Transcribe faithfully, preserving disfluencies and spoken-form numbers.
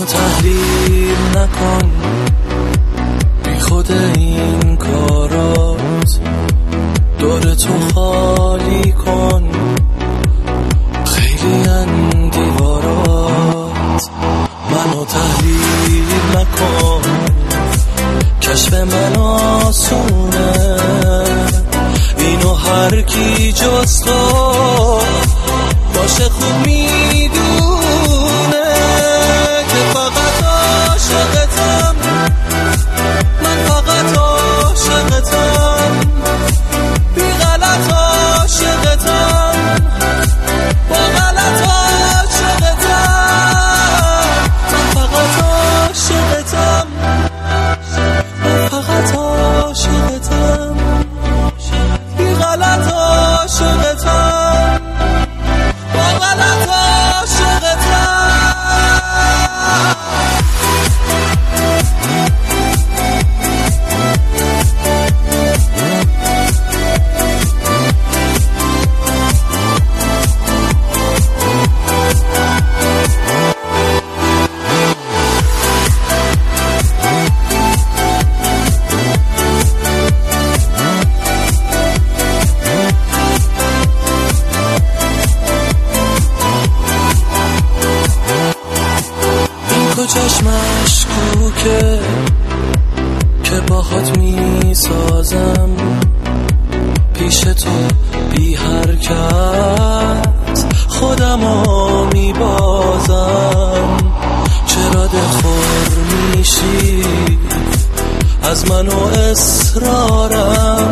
تحلیل نکن، بی خود این کارات دور تو خالی کن. خیلی ان دیوارات منو تحلیل نکن، کشف من آسونه، اینو هر کی جز تو باشه خوب میدونه که فقط عاشقتم، من فقط عاشقتم، بی غلط عاشقتم، با غلط عاشقتم، من فقط عاشقتم، من فقط عاشقتم، بی غلط عاشقتم، با غلط عاشقتم. کجاش مشکوکه که باهات میسازم، پیش تو بی حرکت خودمو میبازم. چرا دلخور میشی از من و اصرارم،